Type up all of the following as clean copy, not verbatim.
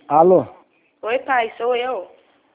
Alô? Oi, pai, sou eu.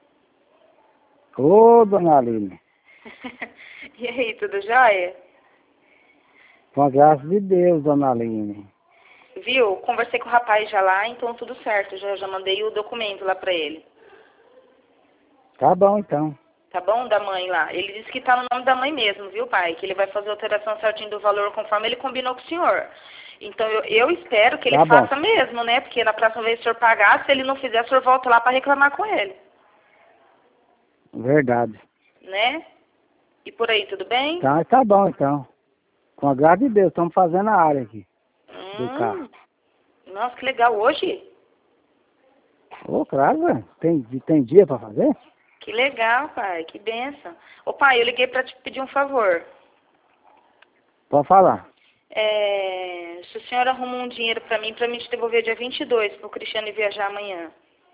Ô, dona Aline. E aí, tudo jóia? Com a graça de Deus, dona Aline. Viu? Conversei com o rapaz já lá, então tudo certo. Já mandei o documento lá pra ele. Tá bom, então. Tá bom? Da mãe lá. Ele disse que tá no nome da mãe mesmo, viu, pai? Que ele vai fazer a alteração certinho do valor conforme ele combinou com o senhor. Então eu espero que ele Tá bom. faça mesmo, né? Porque na próxima vez que o senhor pagar, se ele não fizer, o senhor volta lá pra reclamar com ele. Verdade. Né? E por aí, tudo bem? Tá bom, então. Com a graça de Deus, estamos fazendo a área aqui do carro. Nossa, que legal. Hoje? Ô, claro, velho. Tem dia pra fazer? Que legal, pai. Que benção. Ô, pai, eu liguei pra te pedir um favor. Pode falar. Se o senhor arruma um dinheiro pra mim te devolver dia 22, pro Cristiano viajar amanhã.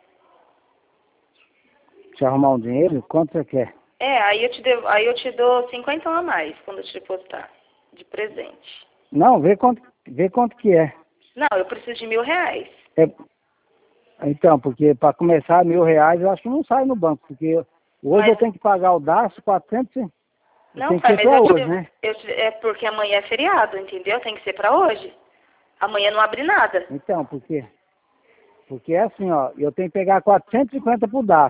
Se arrumar um dinheiro, quanto você quer? Aí eu te dou 50 a mais quando eu te depositar, de presente. Não, vê quanto que é. Não, eu preciso de R$ 1.000. É, então, porque para começar R$ 1.000, eu acho que não sai no banco, porque hoje eu tenho que pagar o DAS 400. Não, Tem que pai, ser mas para hoje, né? é porque amanhã é feriado, entendeu? Tem que ser pra hoje. Amanhã não abre nada. Então, por quê? Porque é assim, ó, eu tenho que pegar 450 pro DAS.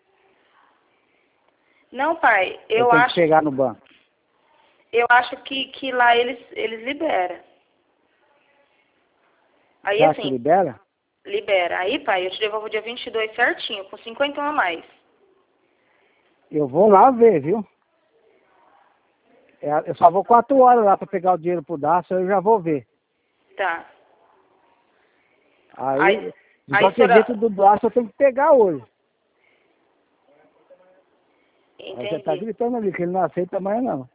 Não, pai, Eu tenho que pegar no banco. eu acho que lá eles liberam. Aí Você acha que assim, libera? libera. Aí, pai, eu te devolvo dia 22 certinho, com 50 a mais. Eu vou lá ver, viu? Eu só vou 4 horas lá para pegar o dinheiro pro DAS, eu já vou ver. Tá. Aí de Aí qualquer senhora... jeito do DAS eu tenho que pegar hoje. Aí você tá Entendi. gritando ali que ele não aceita amanhã não.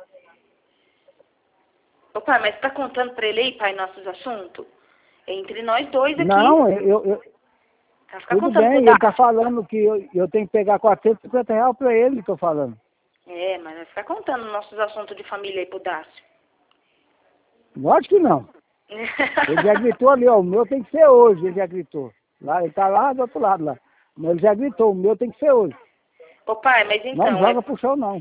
Ô, pai, mas tá contando pra ele aí, pai, nossos assuntos? É entre nós dois aqui. Não, Vai ficar tudo contando pro bem, ele tá Daço. falando que eu tenho que pegar R$ 450 pra ele, tô falando. É, mas vai ficar contando nossos assuntos de família aí pro Daço. Lógico que não. Ele já gritou ali, ó, o meu tem que ser hoje, ele já gritou. Lá, ele tá lá do outro lado lá. Mas ele já gritou, o meu tem que ser hoje. Ô, pai, mas Não então... joga pro chão, não.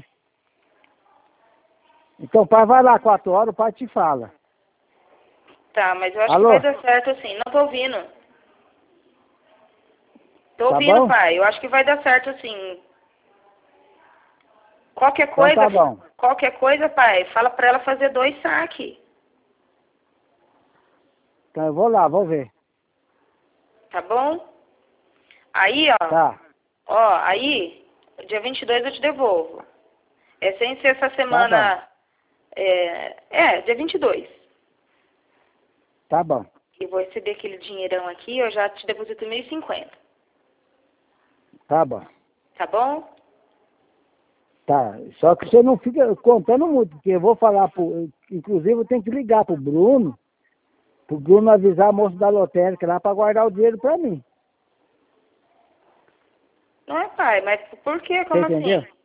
Então o pai vai lá 4 horas, o pai te fala. Tá, mas eu acho que Alô? vai dar certo assim. Não tô ouvindo. Tô Tá ouvindo, bom? pai. Eu acho que vai dar certo assim. Então tá bom. Qualquer coisa, pai, fala pra ela fazer 2 saques. Então eu vou lá, vou ver. Tá bom? Aí, Tá, aí, dia 22 eu te devolvo. É sem ser essa tá bom, semana... dia 22. tá bom. E vou receber aquele dinheirão aqui, eu já te deposito 1.050. Tá bom. Tá bom? Tá, só que você não fica contando muito, porque eu vou falar inclusive eu tenho que ligar pro Bruno avisar a moça da lotérica lá para guardar o dinheiro para mim. Não é, pai, mas por quê? Você Como entendeu? assim?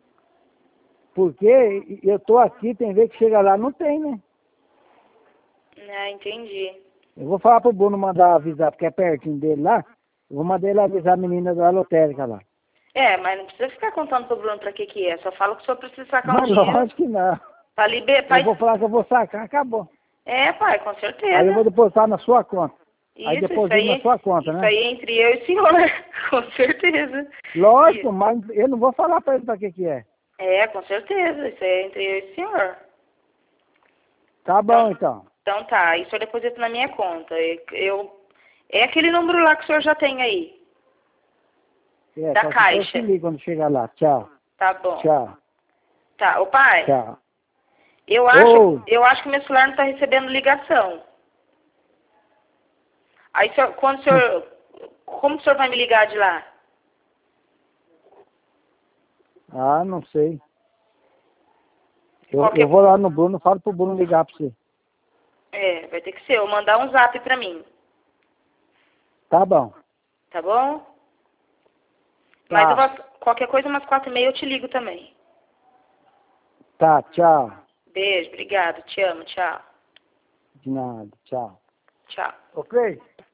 Porque eu tô aqui, tem vez que chega lá, não tem, né? Ah, entendi. Eu vou falar pro Bruno mandar avisar, porque é pertinho dele lá. Eu vou mandar ele avisar a menina da lotérica lá. É, mas não precisa ficar contando pro Bruno pra que é. Só fala que o senhor precisa sacar um Mas dinheiro lógico que não. pra liberar. Eu vou falar que eu vou sacar, acabou. É, pai, com Aí eu vou certeza. depositar na sua conta. Aí Isso deposito na sua conta, isso né? aí é entre eu e o senhor, com certeza. Lógico, Isso. mas eu não vou falar para ele para que é. É, com certeza. Isso é entre eu e o senhor. Tá bom, então. Então tá, isso eu deposito na minha conta. É aquele número lá que o senhor já tem aí, da Só que eu te caixa. ligo quando chegar lá. Tchau. Tá bom. Tchau. Tá, ô pai, Tchau. Ô, eu acho que meu celular não tá recebendo ligação. Aí, como o senhor vai me ligar de lá? não sei. Qualquer... Eu vou lá no Bruno, falo pro Bruno ligar pra você. Vai ter que ser. Eu mandar um zap pra mim. Tá bom. Tá bom? Tá. Mas qualquer coisa, umas 4h30 eu te ligo também. Tá, tchau. Beijo, obrigado. Te amo, tchau. De nada, tchau. Tchau. Ok?